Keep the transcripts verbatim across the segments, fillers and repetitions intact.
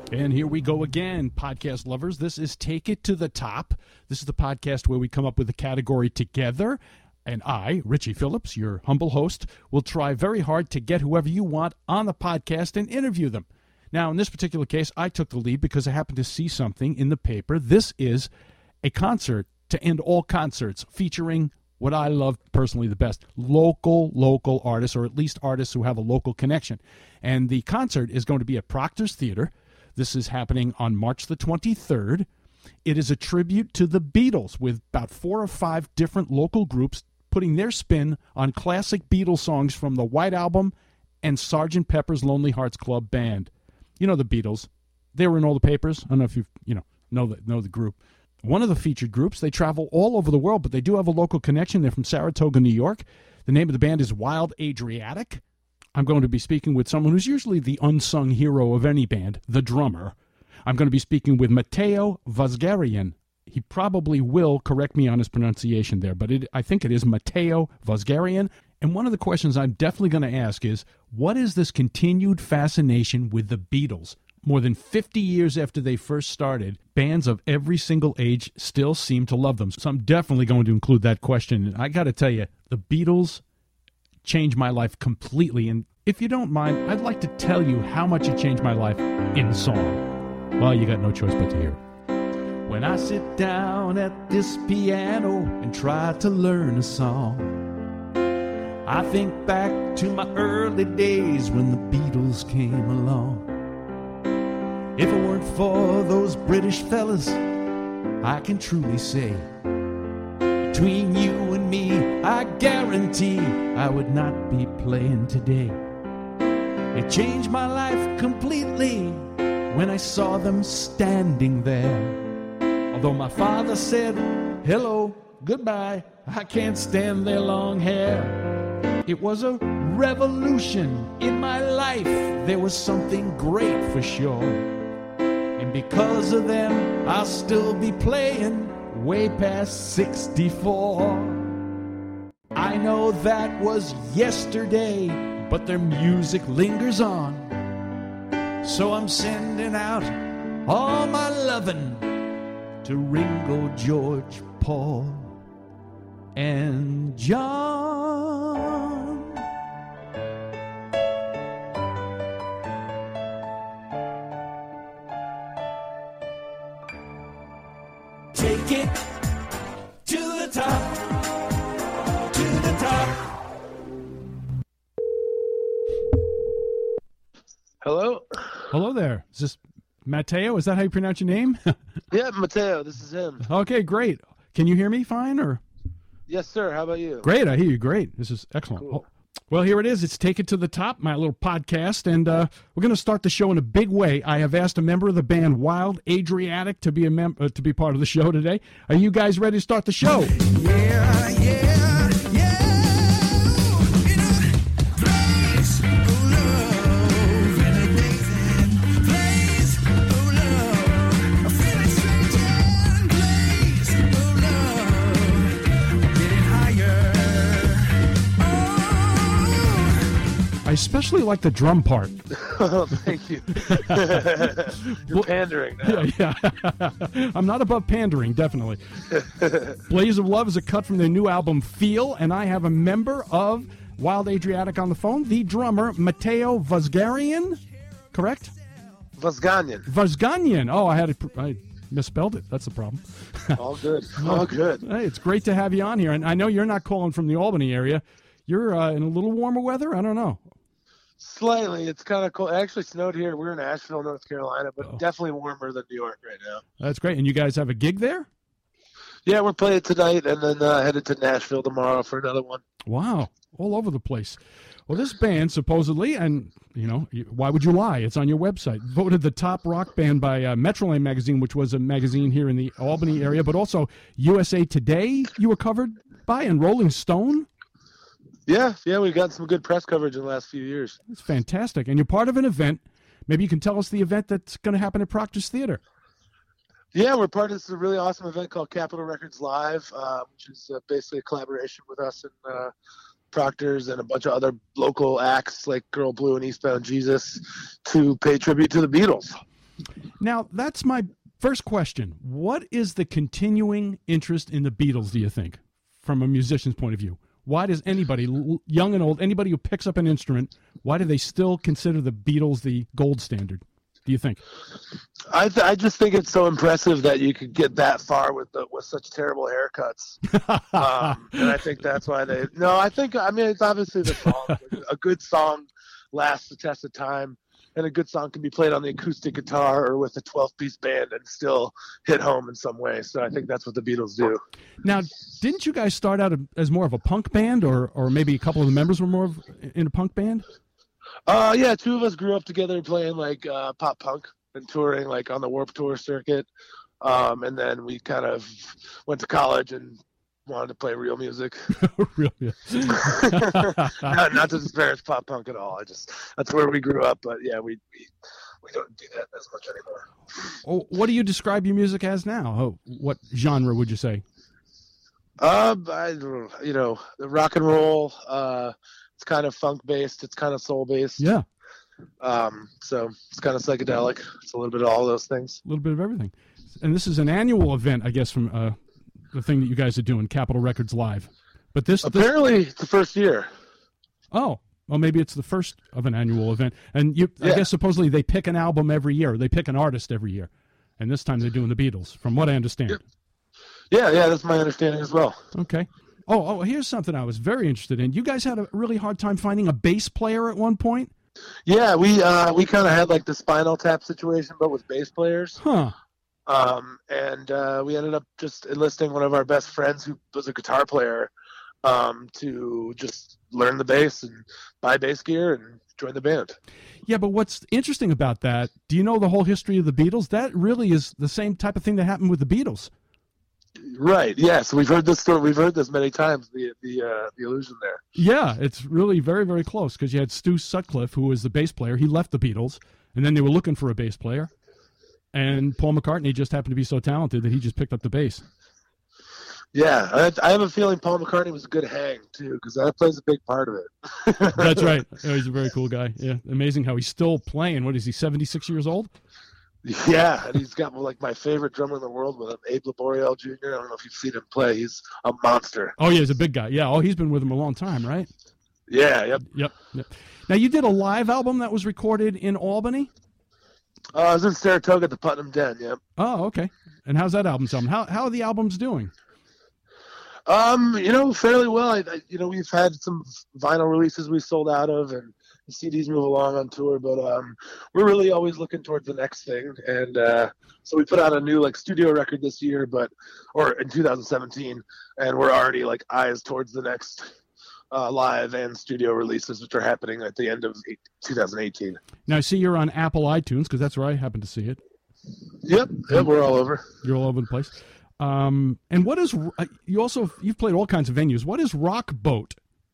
And here we go again, podcast lovers. This is Take It to the Top. This is the podcast where we come up with a category together. And I, Richie Phillips, your humble host, will try very hard to get whoever you want on the podcast and interview them. Now, in this particular case, I took the lead because I happened to see something in the paper. This is a concert to end all concerts featuring what I love personally the best, local, local artists, or at least artists who have a local connection. And the concert is going to be at Proctor's Theater. This is happening on March the twenty-third. It is a tribute to the Beatles with about four or five different local groups putting their spin on classic Beatles songs from the White Album and Sergeant Pepper's Lonely Hearts Club Band. You know the Beatles. They were in all the papers. I don't know if you you know know the, know the group. One of the featured groups, they travel all over the world, but they do have a local connection. They're from Saratoga, New York. The name of the band is Wild Adriatic. I'm going to be speaking with someone who's usually the unsung hero of any band, the drummer. I'm going to be speaking with Matteo Vosgarian. He probably will correct me on his pronunciation there, but it, I think it is Matteo Vosgarian. And one of the questions I'm definitely going to ask is, what is this continued fascination with the Beatles? More than fifty years after they first started, bands of every single age still seem to love them. So I'm definitely going to include that question. And I got to tell you, the Beatles changed my life completely. And if you don't mind, I'd like to tell you how much it changed my life in song. Well, you got no choice but to hear it. When I sit down at this piano and try to learn a song, I think back to my early days when the Beatles came along. If it weren't for those British fellas, I can truly say, between you and me, I guarantee I would not be playing today. It changed my life completely when I saw them standing there. Although my father said, hello, goodbye, I can't stand their long hair. It was a revolution in my life. There was something great for sure. And because of them, I'll still be playing way past sixty-four. I know that was yesterday, but their music lingers on. So I'm sending out all my lovin' to Ringo, George, Paul, and John. Take it to the top, to the top. Hello? Hello there. Is this Matteo? Is that how you pronounce your name? Yeah, Matteo, this is him. Okay, great. Can you hear me fine? Or Yes, sir. How about you? Great, I hear you great. This is excellent. Cool. Oh, well, here it is. It's Take It to the Top, my little podcast, and uh, we're going to start the show in a big way. I have asked a member of the band Wild Adriatic to be a mem- uh, to be part of the show today. Are you guys ready to start the show? Yeah, yeah, yeah. In a place of love, in a blazing place of love, a feeling certain place of love, getting higher. I especially like the drum part. Oh, thank you. You're pandering now. Yeah, yeah. I'm not above pandering, definitely. Blaze of Love is a cut from their new album, Feel, and I have a member of Wild Adriatic on the phone, the drummer, Matteo Vosgarian, correct? Vosganian. Vosganian. Oh, I had it. I misspelled it. That's the problem. All good. All good. Hey, it's great to have you on here, and I know you're not calling from the Albany area. You're uh, in a little warmer weather? I don't know. Slightly. It's kind of cold. It actually snowed here. We're in Asheville, North Carolina, but Oh. definitely warmer than New York right now. That's great. And you guys have a gig there? Yeah, we're playing tonight and then uh, headed to Nashville tomorrow for another one. Wow. All over the place. Well, this band supposedly, and, you know, you- why would you lie? It's on your website. Voted the top rock band by uh, Metroland Magazine, which was a magazine here in the Albany area, but also U S A Today you were covered by, and Rolling Stone. Yeah, yeah, we've got some good press coverage in the last few years. It's fantastic. And you're part of an event. Maybe you can tell us the event that's going to happen at Proctor's Theater. Yeah, we're part of this really awesome event called Capitol Records Live, uh, which is uh, basically a collaboration with us and uh, Proctor's and a bunch of other local acts like Girl Blue and Eastbound Jesus to pay tribute to the Beatles. Now, that's my first question. What is the continuing interest in the Beatles, do you think, from a musician's point of view? Why does anybody, l- young and old, anybody who picks up an instrument, why do they still consider the Beatles the gold standard, do you think? I th- I just think it's so impressive that you could get that far with the, with such terrible haircuts, um, and I think that's why they. No, I think I mean it's obviously the song. A good song lasts the test of time, and a good song can be played on the acoustic guitar or with a twelve-piece band and still hit home in some way. So I think that's what the Beatles do. Now, didn't you guys start out as more of a punk band, or or maybe a couple of the members were more of, in a punk band? Uh, yeah, two of us grew up together playing like uh, pop punk and touring like on the Warped Tour circuit. Um, and then we kind of went to college and wanted to play real music. Real, yeah. not, not to disparage pop punk at all. I just that's where we grew up. But yeah, we we, we don't do that as much anymore. Oh, what do you describe your music as now? Oh, what genre would you say? Uh, I, you know, the rock and roll. Uh, it's kind of funk based. It's kind of soul based. Yeah. Um, so it's kind of psychedelic. It's a little bit of all those things. A little bit of everything. And this is an annual event, I guess, from uh, the thing that you guys are doing, Capitol Records Live. But this apparently this... it's the first year. Oh, well, maybe it's the first of an annual event. And you, yeah. I guess supposedly they pick an album every year. They pick an artist every year. And this time they're doing the Beatles, from what I understand. Yeah, yeah, that's my understanding as well. Okay. Oh, oh, here's something I was very interested in. You guys had a really hard time finding a bass player at one point? Yeah, we uh, we kind of had like the Spinal Tap situation, but with bass players. Huh. Um, and uh, we ended up just enlisting one of our best friends who was a guitar player um, to just learn the bass and buy bass gear and join the band. Yeah, but what's interesting about that, do you know the whole history of the Beatles? That really is the same type of thing that happened with the Beatles. Right. Yes, we've heard this story. We've heard this many times. The the uh, the illusion there. Yeah, it's really very very close because you had Stu Sutcliffe, who was the bass player. He left the Beatles, and then they were looking for a bass player, and Paul McCartney just happened to be so talented that he just picked up the bass. Yeah, I, I have a feeling Paul McCartney was a good hang too, because that plays a big part of it. That's right. Oh, he's a very cool guy. Yeah, amazing how he's still playing. What is he? seventy-six years old? Yeah, and he's got like my favorite drummer in the world with him, Abe Laboriel Junior I don't know if you've seen him play. He's a monster. Oh, yeah, he's a big guy. Yeah, oh, he's been with him a long time, right? Yeah, yep. Yep. yep. Now, you did a live album that was recorded in Albany? Uh, I was in Saratoga at the Putnam Den, yep. Oh, okay. And how's that album sound? How, how are the albums doing? Um, you know, fairly well. I, I, you know, we've had some vinyl releases we sold out of, and the C Ds move along on tour, but um, we're really always looking towards the next thing. And uh, so we put out a new like studio record this year, but or in two thousand seventeen, and we're already like eyes towards the next uh, live and studio releases, which are happening at the end of two thousand eighteen. Now I see you're on Apple iTunes because that's where I happen to see it. Yep, yep, we're all over. You're all over the place. Um, and what is you also you've played all kinds of venues. What is Rock Boat?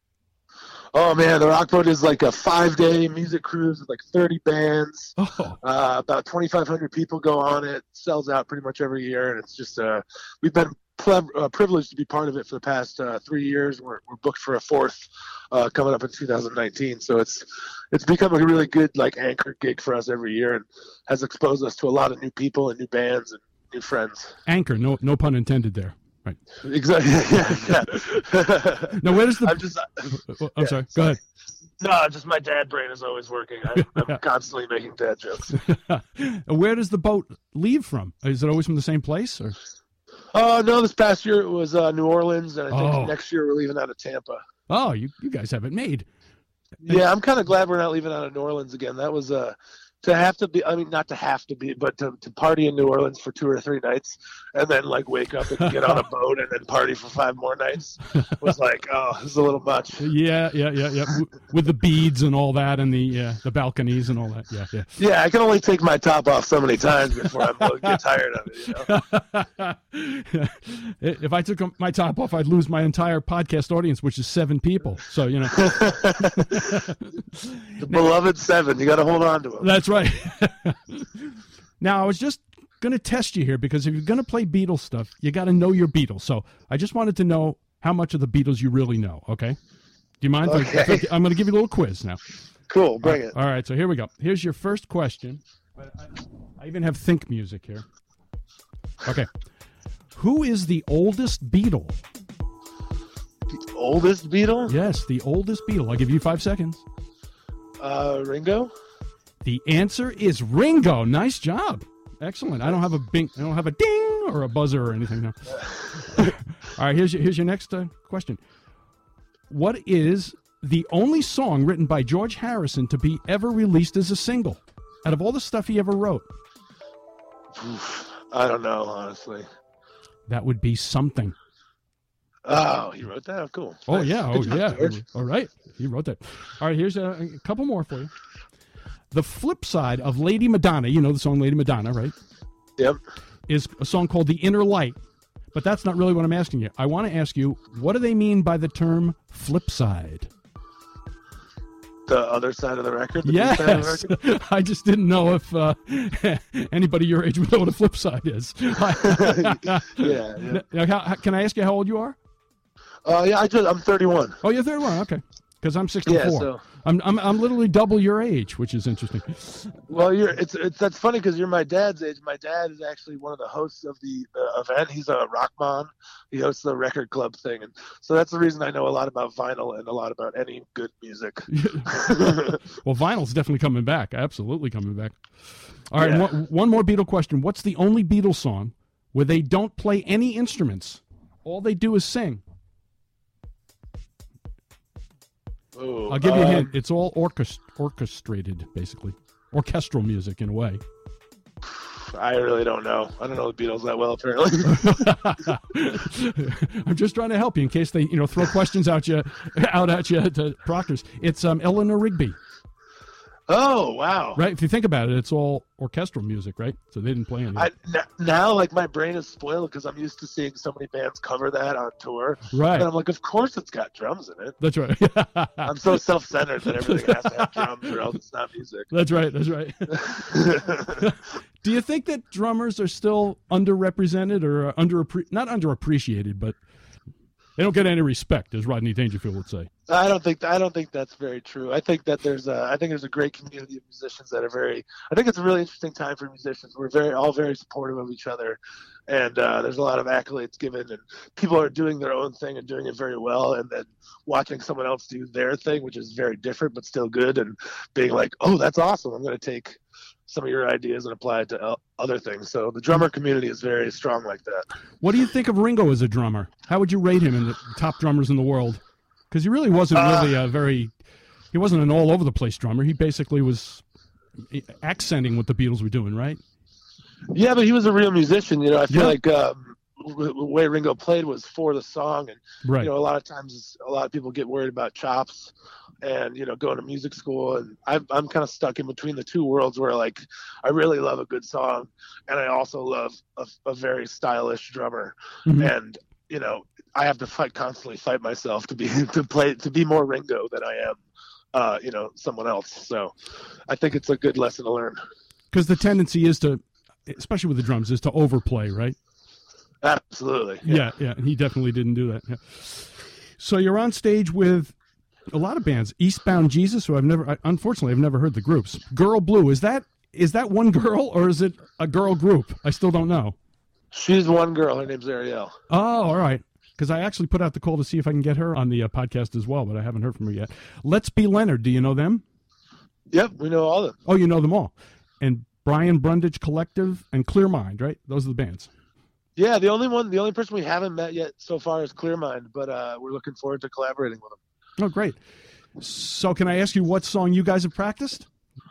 Oh man, the Rock Boat is like a five-day music cruise with like thirty bands. Oh. Uh, about twenty-five hundred people go on it. Sells out pretty much every year, and it's just uh, we've been ple- uh, privileged to be part of it for the past uh, three years. We're, we're booked for a fourth uh, coming up in two thousand nineteen, so it's it's become a really good like anchor gig for us every year, and has exposed us to a lot of new people and new bands and new friends. Anchor, no no pun intended there. Right. Exactly. Yeah. yeah. Now, where does the? I'm just. I'm yeah, sorry. Go ahead. No, just my dad brain is always working. I, I'm constantly making dad jokes. Where does the boat leave from? Is it always from the same place? Or? Oh no, this past year it was uh, New Orleans, and I think Oh. next year we're leaving out of Tampa. Oh, you you guys have it made. Yeah, I'm kind of glad we're not leaving out of New Orleans again. That was uh, to have to be. I mean, not to have to be, but to, to party in New Orleans for two or three nights, and then like wake up and get on a boat and then party for five more nights was like, oh, this is a little much. Yeah, yeah, yeah, yeah. W- With the beads and all that, and the uh, the balconies and all that. Yeah, yeah. Yeah, I can only take my top off so many times before I get tired of it. You know? If I took my top off, I'd lose my entire podcast audience, which is seven people. So you know, The beloved seven. You got to hold on to them. that's right. Now, I was just going to test you here because if you're going to play Beatles stuff, you got to know your Beatles. So I just wanted to know how much of the Beatles you really know. Okay. Do you mind? if I- Okay. if I- I'm going to give you a little quiz now. Cool, bring it. All right. So here we go. Here's your first question. But I, I even have think music here. Okay. Who is the oldest Beatle? The oldest Beatle? Yes, the oldest Beatle. I'll give you five seconds. Uh, Ringo? The answer is Ringo. Nice job. Excellent. I don't have a bing, I don't have a ding or a buzzer or anything. No. All right, here's your, here's your next uh, question. What is the only song written by George Harrison to be ever released as a single out of all the stuff he ever wrote? I don't know, honestly. That would be Something. Oh, he wrote that? Oh, cool. Oh, Nice. yeah. Oh, Good job, yeah. George. All right. He wrote that. All right, here's a, a couple more for you. The flip side of Lady Madonna, you know the song Lady Madonna, right? Yep. Is a song called The Inner Light. But that's not really what I'm asking you. I want to ask you, what do they mean by the term flip side? The other side of the record? The B side of Yes. the record? I just didn't know if uh, anybody your age would know what a flip side is. yeah. yeah. Now, how, how- can I ask you how old you are? Uh, yeah, I just, I'm thirty-one. Oh, you're thirty-one. Okay. Because I'm sixty-four. Yeah, so- I'm, I'm I'm literally double your age, which is interesting. Well, you're it's it's that's funny because you're my dad's age. My dad is actually one of the hosts of the uh, event. He's a rockman. He hosts the record club thing, and so that's the reason I know a lot about vinyl and a lot about any good music. Well, vinyl's definitely coming back. Absolutely coming back. All right, Yeah. one, one more Beatle question. What's the only Beatles song where they don't play any instruments? All they do is sing. Ooh, I'll give you a um, hint. It's all orchest- orchestrated, basically. Orchestral music, in a way. I really don't know. I don't know the Beatles that well, apparently. I'm just trying to help you in case they, you know, throw questions out you, out at you to proctors. It's um, Eleanor Rigby, Oh, wow. right? If you think about it, it's all orchestral music, right? So they didn't play any. I, n- now, like, my brain is spoiled because I'm used to seeing so many bands cover that on tour. Right. And I'm like, of course it's got drums in it. That's right. I'm so self-centered that everything has to have drums or else it's not music. That's right. That's right. Do you think that drummers are still underrepresented or uh, under not underappreciated, but they don't get any respect, as Rodney Dangerfield would say? I don't think I don't think that's very true. I think that there's a I think there's a great community of musicians that are very. I think it's a really interesting time for musicians. We're very all very supportive of each other, and uh, there's a lot of accolades given, and people are doing their own thing and doing it very well, and then watching someone else do their thing, which is very different but still good, and being like, oh, that's awesome. I'm going to take some of your ideas and apply it to uh, other things. So the drummer community is very strong like that. What do you think of Ringo as a drummer? How would you rate him in the top drummers in the world? Because he really wasn't Uh, really a very, he wasn't an all over the place drummer. He basically was accenting what the Beatles were doing, right? Yeah, but he was a real musician. You know, I feel Yeah. like um, w- the way Ringo played was for the song, and Right. you know, a lot of times, a lot of people get worried about chops, and you know, going to music school, and I'm I'm kind of stuck in between the two worlds where like I really love a good song, and I also love a, a very stylish drummer, Mhm. and you know, I have to fight constantly fight myself to be to play to be more Ringo than I am, uh, you know, someone else. So, I think it's a good lesson to learn. Because the tendency is to, especially with the drums, is to overplay, right? Absolutely. Yeah, yeah, and he definitely didn't do that. Yeah. So you're on stage with a lot of bands. Eastbound Jesus, who I've never, I, unfortunately, I've never heard the groups. Girl Blue, is that is that one girl or is it a girl group? I still don't know. She's one girl. Her name's Ariel. Oh, all right. Because I actually put out the call to see if I can get her on the uh, podcast as well, but I haven't heard from her yet. Let's Be Leonard. Do you know them? Yep, we know all of them. Oh, you know them all. And Brian Brundage Collective and Clear Mind, right? Those are the bands. Yeah, the only one, the only person we haven't met yet so far is Clearmind, but uh, we're looking forward to collaborating with them. Oh, great. So can I ask you what song you guys have practiced?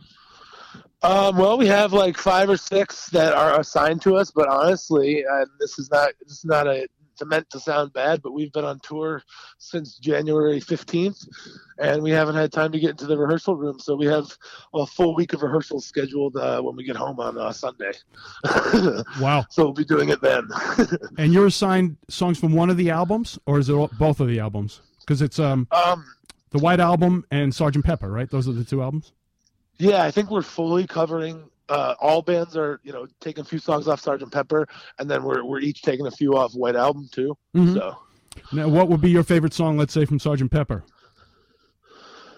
Um, well, we have like five or six that are assigned to us, but honestly, and this is not this is not a it's meant to sound bad, but we've been on tour since January fifteenth, and we haven't had time to get into the rehearsal room. So we have a full week of rehearsals scheduled uh, when we get home on uh, Sunday. Wow. So we'll be doing it then. And you're assigned songs from one of the albums, or is it all, both of the albums? Because it's um um, the White Album and Sergeant Pepper, right? Those are the two albums? Yeah, I think we're fully covering. Uh, all bands are, you know, taking a few songs off Sergeant Pepper, and then we're we're each taking a few off White Album too. Mhm. So, Now, what would be your favorite song, let's say, from Sergeant Pepper?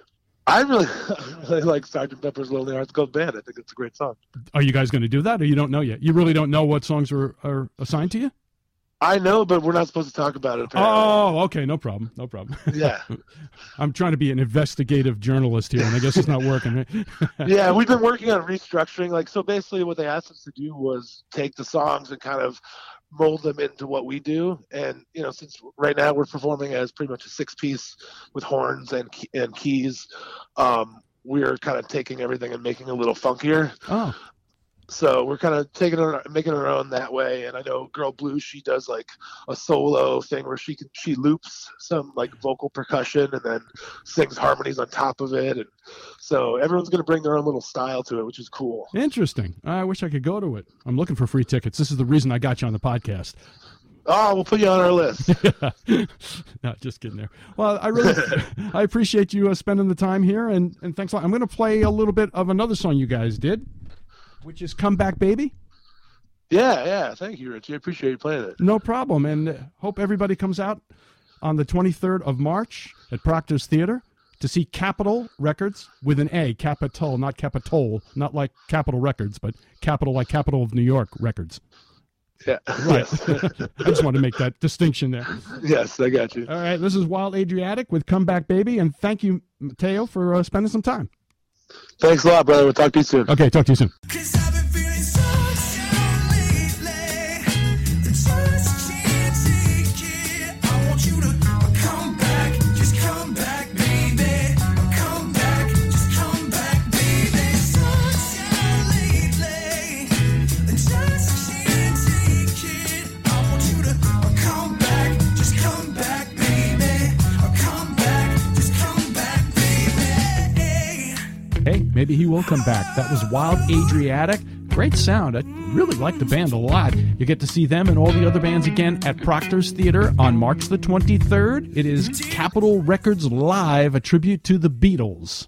I really, I really like Sergeant Pepper's Lonely Hearts Club Band. I think it's a great song. Are you guys going to do that, or you don't know yet? You really don't know what songs are, are assigned to you? I know, but we're not supposed to talk about it. Apparently. Oh, okay, no problem, no problem. Yeah. I'm trying to be an investigative journalist here, and I guess it's not working. Right? Yeah, we've been working on restructuring. Like, so basically, what they asked us to do was take the songs and kind of mold them into what we do. And you know, since right now we're performing as pretty much a six piece with horns and and keys, um, we're kind of taking everything and making it a little funkier. Oh, so we're kind of taking it, making it our own that way. And I know Girl Blue, she does like a solo thing where she can she loops some like vocal percussion and then sings harmonies on top of it. And so everyone's going to bring their own little style to it, which is cool. interesting. I wish I could go to it. I'm looking for free tickets. This is the reason I got you on the podcast. Oh, we'll put you on our list. No, just kidding there. Well, I really, I appreciate you uh, spending the time here, and, and thanks a lot. I'm going to play a little bit of another song you guys did, which is Come Back Baby. Yeah, yeah. Thank you, Richie. I appreciate you playing it. No problem, and uh, hope everybody comes out on the twenty-third of March at Proctor's Theater to see Capitol Records with an A, Capitol, not Capitol, not like Capitol Records, but Capitol like Capital of New York Records. Yeah. Right. Yes. I just want to make that distinction there. Yes, I got you. All right, this is Wild Adriatic with Come Back Baby, and thank you, Mateo, for uh, spending some time. Thanks a lot, brother. We'll talk to you soon. Okay, talk to you soon. Cause I've been feeling so down lately. Just can't take it. I want you to come back, just come back, baby. Come back, just come back, baby. So down lately. Just can't take it. I want you to come back, just come back, baby. Come back, just come back, baby. Hey, maybe he will come back. That was Wild Adriatic. Great sound. I really like the band a lot. You get to see them and all the other bands again at Proctor's Theater on March the twenty-third. It is Capitol Records Live, a tribute to the Beatles.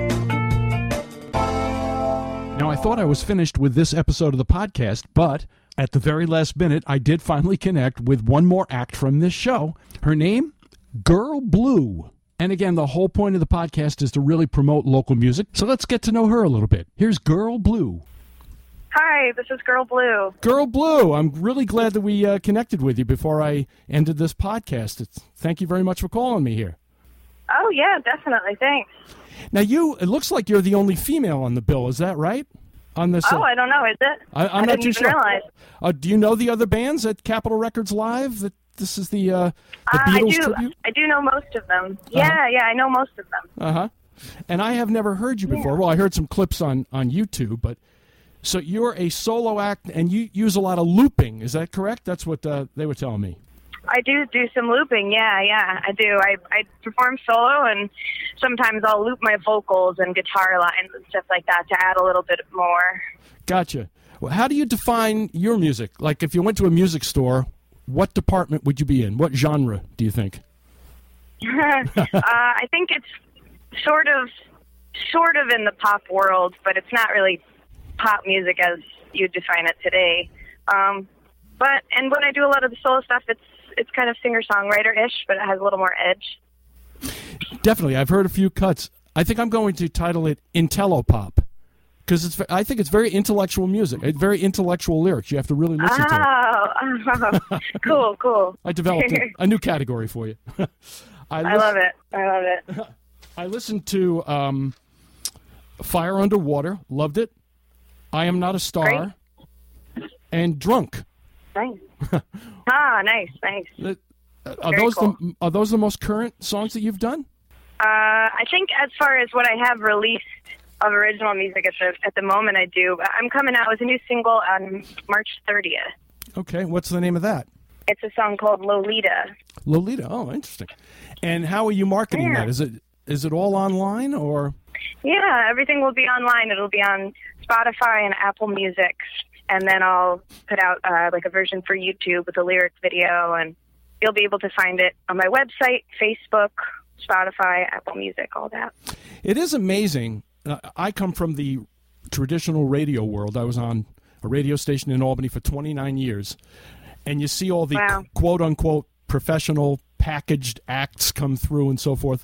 Now, I thought I was finished with this episode of the podcast, but at the very last minute, I did finally connect with one more act from this show. Her name, Girl Blue. And again, the whole point of the podcast is to really promote local music. So let's get to know her a little bit. Here's Girl Blue. Hi, this is Girl Blue. Girl Blue, I'm really glad that we uh, connected with you before I ended this podcast. It's, thank you very much for calling me here. Oh, yeah, definitely. Thanks. Now, you, it looks like you're the only female on the bill. Is that right? On this, Oh, uh, I don't know. Is it? I, I'm I not didn't too even sure. realize. Uh, do you know the other bands at Capitol Records Live? That this is the, uh, the Uh, I Beatles do. tribute? I do know most of them. Yeah, yeah, I know most of them. Uh-huh. And I have never heard you before. Well, I heard some clips on, on YouTube, but so you're a solo act and you use a lot of looping. Is that correct? That's what uh, they were telling me. I do do some looping. Yeah, yeah, I do. I I perform solo, and sometimes I'll loop my vocals and guitar lines and stuff like that to add a little bit more. Gotcha. Well, how do you define your music? Like if you went to a music store, what department would you be in? What genre do you think? uh, I think it's sort of sort of in the pop world, but it's not really pop music as you define it today. Um, but and when I do a lot of the solo stuff, it's it's kind of singer-songwriter-ish, but it has a little more edge. Definitely. I've heard a few cuts. I think I'm going to title it Intellopop because it's. I think it's very intellectual music. It's very intellectual lyrics. You have to really listen to it. Oh, cool, cool. I developed a, a new category for you. I, I love it. I love it. I listened to um, Fire Underwater. Loved it. I Am Not a Star. Great. And Drunk. Nice. Ah, nice, nice. Uh, Are Very those cool. the are those the most current songs that you've done? Uh, I think as far as what I have released of original music at the at the moment, I do. I'm coming out with a new single on March thirtieth. Okay, what's the name of that? It's a song called Lolita. Lolita. Oh, interesting. And how are you marketing Yeah. that? Is it is it all online or? Yeah, everything will be online. It'll be on Spotify and Apple Music, and then I'll put out uh, like a version for YouTube with a lyric video, and you'll be able to find it on my website, Facebook, Spotify, Apple Music, all that. It is amazing. Uh, I come from the traditional radio world. I was on a radio station in Albany for twenty-nine years, and you see all the Wow. quote unquote professional packaged acts come through and so forth.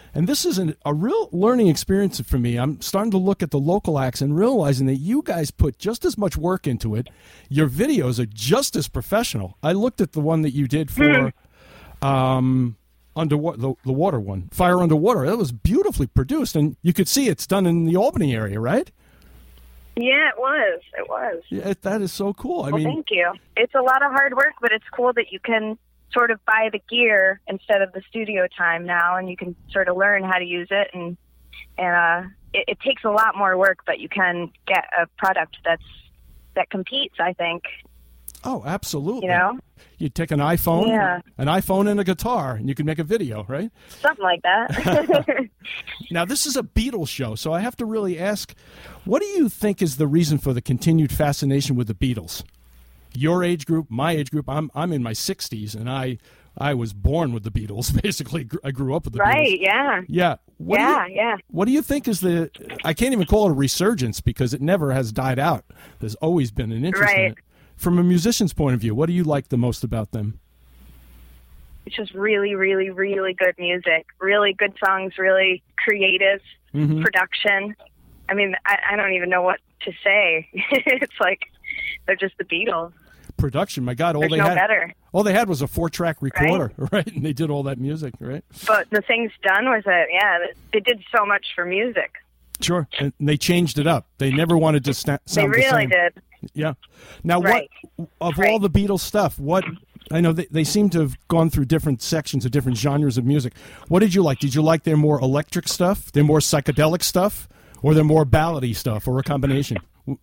And this is an, a real learning experience for me. I'm starting to look at the local acts and realizing that you guys put just as much work into it. Your videos are just as professional. I looked at the one that you did for um, underwater, the, the water one, Fire Underwater. That was beautifully produced, and you could see it's done in the Albany area, right? Yeah, it was. It was. Yeah, that is so cool. I Well, mean, thank you. It's a lot of hard work, but it's cool that you can sort of buy the gear instead of the studio time now, and you can sort of learn how to use it. And and uh, it, it takes a lot more work, but you can get a product that's that competes, I think. oh, absolutely. You know, You take an iPhone, Yeah. an iPhone and a guitar, and you can make a video, right? something like that. Now, this is a Beatles show, so I have to really ask, what do you think is the reason for the continued fascination with the Beatles? Your age group, my age group, I'm I'm in my sixties, and I I was born with the Beatles, basically. I grew up with the Beatles. Right? Yeah. Yeah. What do Yeah. you- Yeah. What do you think is the, I can't even call it a resurgence because it never has died out. There's always been an interest in Right. it. From a musician's point of view, what do you like the most about them? It's just really, really, really good music. Really good songs. Really creative Mhm. production. I mean, I, I don't even know what to say. It's like they're just the Beatles. Production, my God, all There's they no had, better. all they had was a four-track recorder, right? And they did all that music, right? But the things done with it, yeah, they did so much for music. Sure, and they changed it up. They never wanted to sta- They sound the really same. did. Yeah. Now, Right. what of Right. all the Beatles stuff? What I know they, they seem to have gone through different sections of different genres of music. What did you like? Did you like their more electric stuff, their more psychedelic stuff, or their more ballady stuff, or a combination?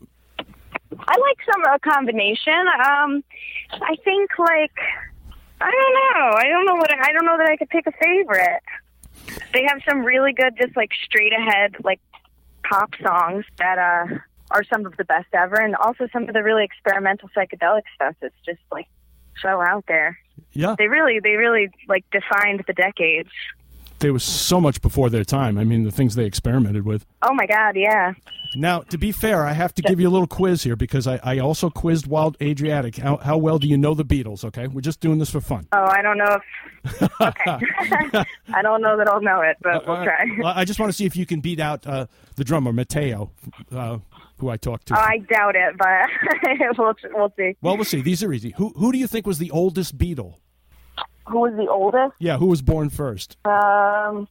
I like some a combination. Um, I think like I don't know. I don't know what I don't know that I could pick a favorite. They have some really good, just like straight ahead, like pop songs that uh, are some of the best ever, and also some of the really experimental psychedelic stuff that's just like so out there. Yeah, They really, they really like defined the decades. they was so much before their time. I mean, the things they experimented with. Oh my God, yeah. Now, to be fair, I have to give you a little quiz here because I, I also quizzed Wild Adriatic. How, how well do you know the Beatles, okay? We're just doing this for fun. Oh, I don't know if. Okay. I don't know that I'll know it, but we'll Uh, try. well, I just want to see if you can beat out uh, the drummer, Mateo, uh, who I talked to. Oh, I doubt it, but we'll we'll see. Well, we'll see. These are easy. Who who do you think was the oldest Beatle? Who was the oldest? Yeah, who was born first? Um,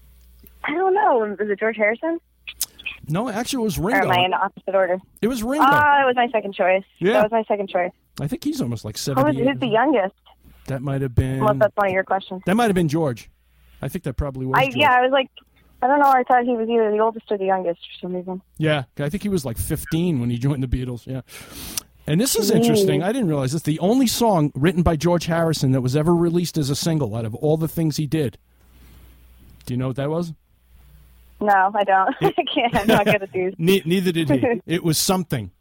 I don't know. Was it George Harrison? No, actually, it was Or Ringo. am I in opposite order? It was Ringo. Ah, that was my second choice. Yeah. That was my second choice. I think he's almost like Who was, seventy. who's the youngest? That might have been. Unless that's one of your questions. That might have been George. I think that probably was. I George. yeah, I was like, I don't know. I thought he was either the oldest or the youngest for some reason. Yeah, I think he was like fifteen when he joined the Beatles. Yeah. And this is interesting. I didn't realize this. The only song written by George Harrison that was ever released as a single out of all the things he did. Do you know what that was? No, I don't. I can't. I'm not good at these. Ne- neither did he. It was Something.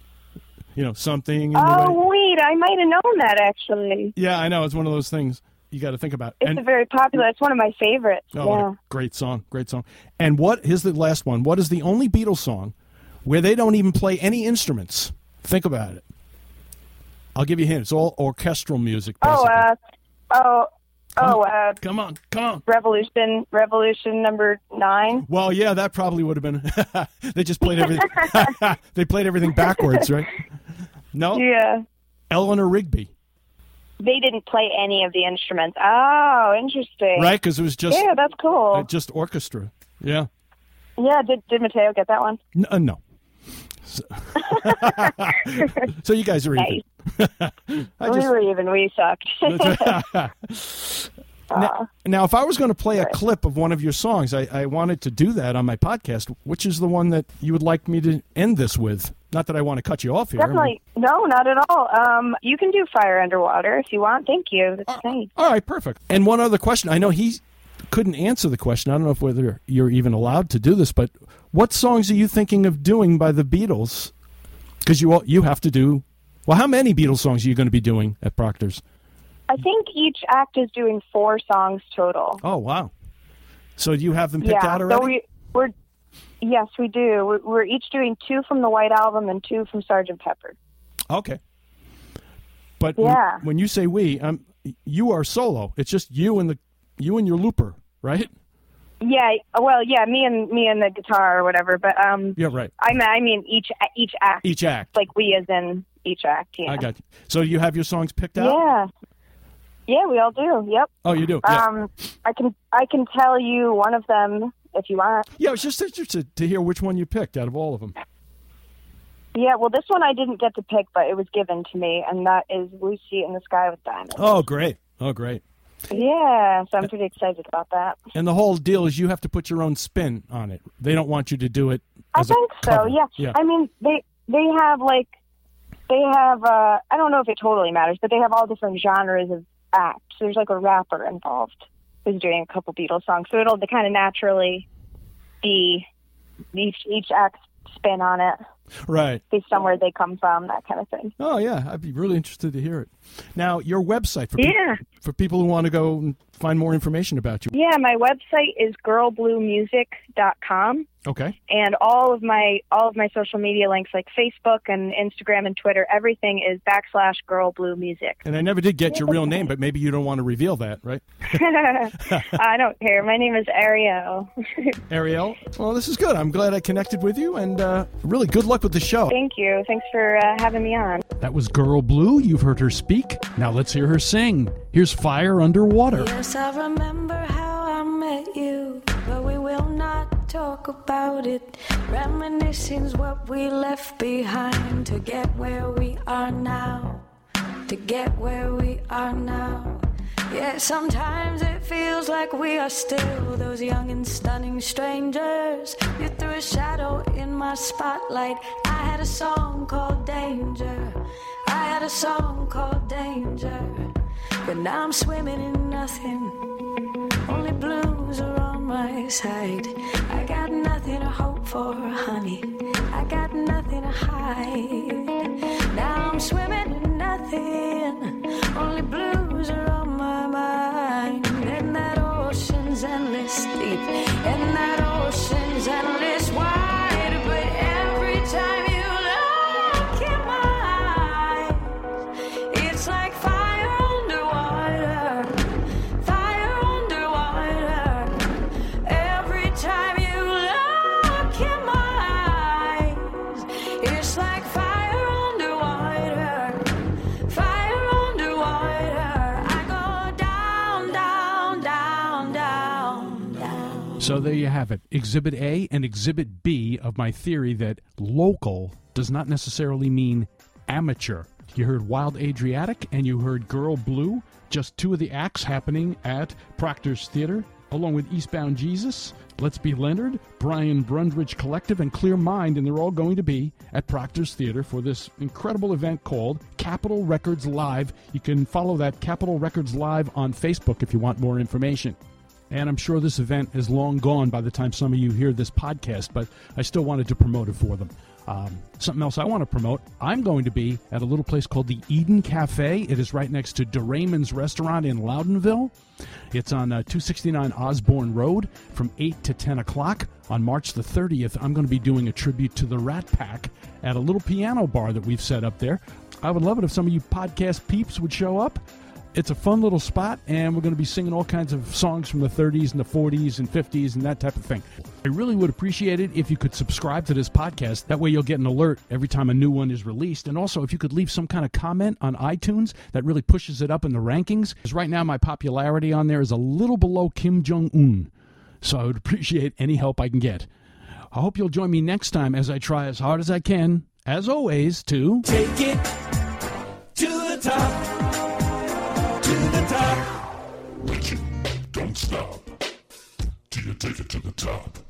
You know, Something. In the Oh right- wait, I might have known that actually. Yeah, I know. It's one of those things you got to think about. It's And- a very popular. It's one of my favorites. Oh, what yeah. a great song, great song. And what, here's the last one. What is the only Beatles song where they don't even play any instruments? Think about it. I'll give you a hint. It's all orchestral music, Oh, basically. uh, oh, oh, uh, Come on, come on. Revolution, Revolution number nine. Well, yeah, that probably would have been. They just played everything. They played everything backwards, right? No, Yeah. Eleanor Rigby, They didn't play any of the instruments. Oh, interesting. right? Because it was just Yeah, that's cool. uh, just orchestra. Yeah. Yeah, did did Mateo get that one? N- uh, no. So, so you guys are even. I we just, were even. We sucked. now, now, if I was going to play a clip of one of your songs, I, I wanted to do that on my podcast. Which is the one that you would like me to end this with? Not that I want to cut you off here. Definitely. No, not at all. Um, you can do Fire Underwater if you want. Thank you. That's nice. All right, perfect. And one other question. I know he couldn't answer the question. I don't know if whether you're even allowed to do this, but what songs are you thinking of doing by the Beatles? Because you all, you have to do. Well, how many Beatles songs are you going to be doing at Proctor's? I think each act is doing four songs total. Oh, wow. So do you have them picked yeah. out already? So we, we're yes, we do. We're, we're each doing two from the White Album and two from Sergeant Pepper. Okay. But Yeah. when, when you say we, um, you are solo. It's just you and the you and your looper, right? Yeah, well, yeah, me and me and the guitar or whatever, but um, Yeah, right. I mean, I mean each each act, Each act. like we as in each act. Yeah. I got you. So you have your songs picked out? Yeah, yeah, we all do. Yep. Oh, you do? Yeah. Um, I can I can tell you one of them if you want. Yeah, I was just interested to hear which one you picked out of all of them. Yeah, well, this one I didn't get to pick, but it was given to me, and that is Lucy in the Sky with Diamonds. Oh, great. Oh, great. Yeah, so I'm pretty excited about that. And the whole deal is you have to put your own spin on it. They don't want you to do it I as a think so, cover. yeah. Yeah. I mean, they they have, like, they have, uh, I don't know if it totally matters, but they have all different genres of acts. There's, like, a rapper involved who's doing a couple Beatles songs, so it'll kind of naturally be each, each act spin on it. Right. Based on where they come from, that kind of thing. Oh, yeah. I'd be really interested to hear it. Now, your website for, peop- Yeah. for people who want to go and find more information about you. Yeah, my website is girl blue music dot com. Okay. And all of my all of my social media links, like Facebook and Instagram and Twitter, everything is backslash Girl Blue Music. And I never did get your real name, but maybe you don't want to reveal that, right? I don't care. My name is Ariel. Ariel? Well, this is good. I'm glad I connected with you, and uh, really good luck with the show. Thank you. Thanks for uh, having me on. That was Girl Blue. You've heard her speak. Now let's hear her sing. Here's Fire Underwater. Yes, I remember how I met you, but we will not talk about it. Reminiscing's what we left behind to get where we are now. To get where we are now. Yeah, sometimes it feels like we are still those young and stunning strangers. You threw a shadow in my spotlight. I had a song called Danger. I had a song called Danger. But now I'm swimming in nothing. Only blues are on my side. I got nothing to hope for, honey. I got nothing to hide. Now I'm swimming in nothing. Only blues are on my mind. And that ocean's endless deep. And that ocean's endless wide. But every time you look in my eyes, it's like fire underwater. Fire underwater. Every time you look in my eyes, it's like fire underwater. Fire underwater. I go down, down, down, down, down. So there you have it. Exhibit A and Exhibit B of my theory that local does not necessarily mean amateur. You heard Wild Adriatic and you heard Girl Blue, just two of the acts happening at Proctor's Theater, along with Eastbound Jesus, Let's Be Leonard, Brian Brundridge Collective, and Clear Mind, and they're all going to be at Proctor's Theater for this incredible event called Capitol Records Live. You can follow that Capitol Records Live on Facebook if you want more information. And I'm sure this event is long gone by the time some of you hear this podcast, but I still wanted to promote it for them. Um, something else I want to promote, I'm going to be at a little place called the Eden Cafe. It is right next to DeRaymond's Restaurant in Loudonville. It's on uh, two sixty-nine Osborne Road from eight to ten o'clock. On March the thirtieth, I'm going to be doing a tribute to the Rat Pack at a little piano bar that we've set up there. I would love it if some of you podcast peeps would show up. It's a fun little spot, and we're going to be singing all kinds of songs from the thirties and the forties and fifties and that type of thing. I really would appreciate it if you could subscribe to this podcast. That way you'll get an alert every time a new one is released. And also, if you could leave some kind of comment on iTunes, that really pushes it up in the rankings. Because right now, my popularity on there is a little below Kim Jong-un. So I would appreciate any help I can get. I hope you'll join me next time as I try as hard as I can, as always, to Take it to the top. To the top. Don't stop till you take it to the top.